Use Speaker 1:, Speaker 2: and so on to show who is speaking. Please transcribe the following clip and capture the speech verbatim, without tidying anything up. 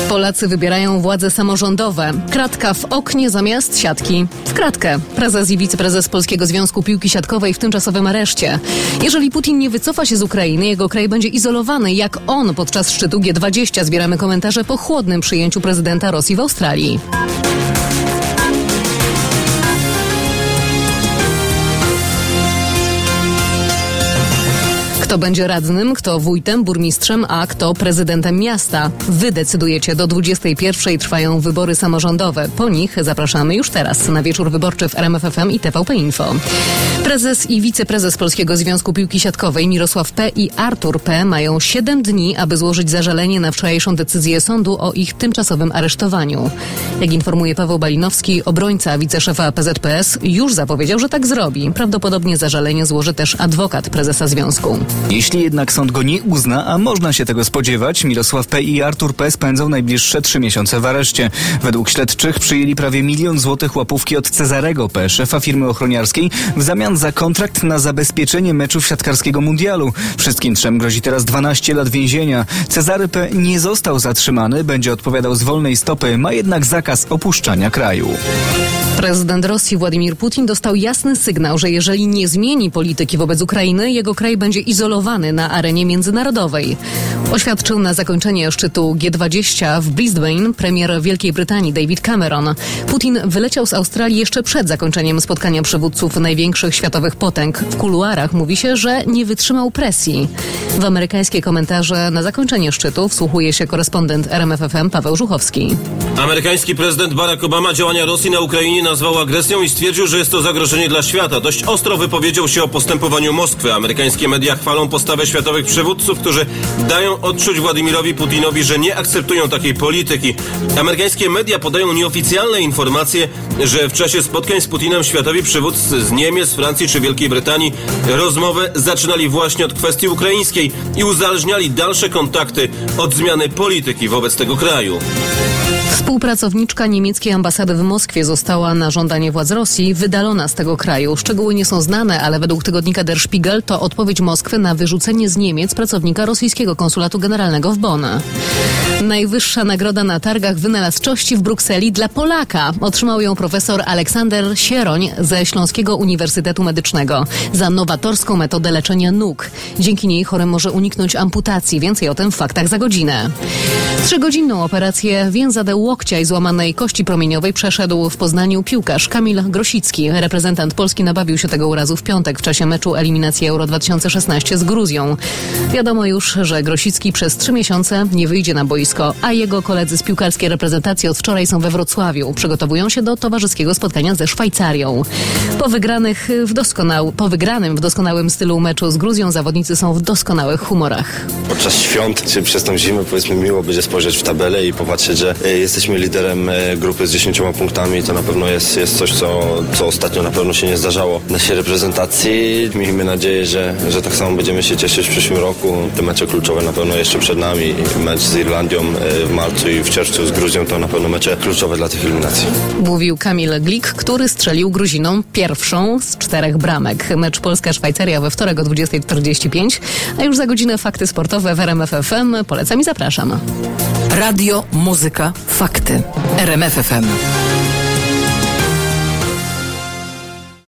Speaker 1: Polacy wybierają władze samorządowe. Kratka w oknie zamiast siatki w kratkę. Prezes i wiceprezes Polskiego Związku Piłki Siatkowej w tymczasowym areszcie. Jeżeli Putin nie wycofa się z Ukrainy, jego kraj będzie izolowany, jak on podczas szczytu G dwadzieścia. Zbieramy komentarze po chłodnym przyjęciu prezydenta Rosji w Australii. Kto będzie radnym, kto wójtem, burmistrzem, a kto prezydentem miasta? Wy decydujecie. Do dwudziestej pierwszej trwają wybory samorządowe. Po nich zapraszamy już teraz na wieczór wyborczy w R M F F M i T V P Info. Prezes i wiceprezes Polskiego Związku Piłki Siatkowej Mirosław P. i Artur P. mają siedem dni, aby złożyć zażalenie na wczorajszą decyzję sądu o ich tymczasowym aresztowaniu. Jak informuje Paweł Balinowski, obrońca wiceszefa P Z P S już zapowiedział, że tak zrobi. Prawdopodobnie zażalenie złoży też adwokat prezesa związku.
Speaker 2: Jeśli jednak sąd go nie uzna, a można się tego spodziewać, Mirosław P. i Artur P. spędzą najbliższe trzy miesiące w areszcie. Według śledczych przyjęli prawie milion złotych łapówki od Cezarego P., szefa firmy ochroniarskiej, w zamian za kontrakt na zabezpieczenie meczów siatkarskiego mundialu. Wszystkim trzem grozi teraz dwanaście lat więzienia. Cezary P. nie został zatrzymany, będzie odpowiadał z wolnej stopy, ma jednak zakaz opuszczania kraju.
Speaker 1: Prezydent Rosji Władimir Putin dostał jasny sygnał, że jeżeli nie zmieni polityki wobec Ukrainy, jego kraj będzie izolowany na arenie międzynarodowej. Oświadczył na zakończenie szczytu G dwadzieścia w Brisbane premier Wielkiej Brytanii David Cameron. Putin wyleciał z Australii jeszcze przed zakończeniem spotkania przywódców największych światowych potęg. W kuluarach mówi się, że nie wytrzymał presji. W amerykańskie komentarze na zakończenie szczytu wsłuchuje się korespondent R M F F M Paweł Żuchowski.
Speaker 3: Amerykański prezydent Barack Obama działania Rosji na Ukrainie nazwał agresją i stwierdził, że jest to zagrożenie dla świata. Dość ostro wypowiedział się o postępowaniu Moskwy. Amerykańskie media chwalą postawę światowych przywódców, którzy dają odczuć Władimirowi Putinowi, że nie akceptują takiej polityki. Amerykańskie media podają nieoficjalne informacje, że w czasie spotkań z Putinem światowi przywódcy z Niemiec, Francji czy Wielkiej Brytanii rozmowę zaczynali właśnie od kwestii ukraińskiej i uzależniali dalsze kontakty od zmiany polityki wobec tego kraju.
Speaker 1: Współpracowniczka niemieckiej ambasady w Moskwie została na żądanie władz Rosji wydalona z tego kraju. Szczegóły nie są znane, ale według tygodnika Der Spiegel to odpowiedź Moskwy na wyrzucenie z Niemiec pracownika rosyjskiego konsulatu generalnego w Bonn. Najwyższa nagroda na targach wynalazczości w Brukseli dla Polaka. Otrzymał ją profesor Aleksander Sieroń ze Śląskiego Uniwersytetu Medycznego za nowatorską metodę leczenia nóg. Dzięki niej chory może uniknąć amputacji. Więcej o tym w faktach za godzinę. Trzygodzinną operację więzadeł łokcia i złamanej kości promieniowej przeszedł w Poznaniu piłkarz Kamil Grosicki. Reprezentant Polski nabawił się tego urazu w piątek w czasie meczu eliminacji Euro dwa tysiące szesnaście z Gruzją. Wiadomo już, że Grosicki przez trzy miesiące nie wyjdzie na boisko, a jego koledzy z piłkarskiej reprezentacji od wczoraj są we Wrocławiu. Przygotowują się do towarzyskiego spotkania ze Szwajcarią. Po, wygranych w doskonał... po wygranym w doskonałym stylu meczu z Gruzją zawodnicy są w doskonałych humorach.
Speaker 4: Podczas świąt czy przez tą zimę powiedzmy miło będzie spojrzeć w tabelę i popatrzeć, że jesteśmy liderem grupy z dziesięcioma punktami. To na pewno jest, jest coś, co, co ostatnio na pewno się nie zdarzało w naszej reprezentacji. Miejmy nadzieję, że, że tak samo będziemy się cieszyć w przyszłym roku. Te mecze kluczowe na pewno jeszcze przed nami. Mecz z Irlandią w marcu i w czerwcu z Gruzją to na pewno mecze kluczowe dla tych eliminacji.
Speaker 1: Mówił Kamil Glik, który strzelił Gruzinom pierwszą z czterech bramek. Mecz Polska-Szwajcaria we wtorek o dwudziestej czterdzieści pięć, a już za godzinę fakty sportowe w R M F F M. Polecam i zapraszam.
Speaker 5: Radio, muzyka, fakty. R M F F M.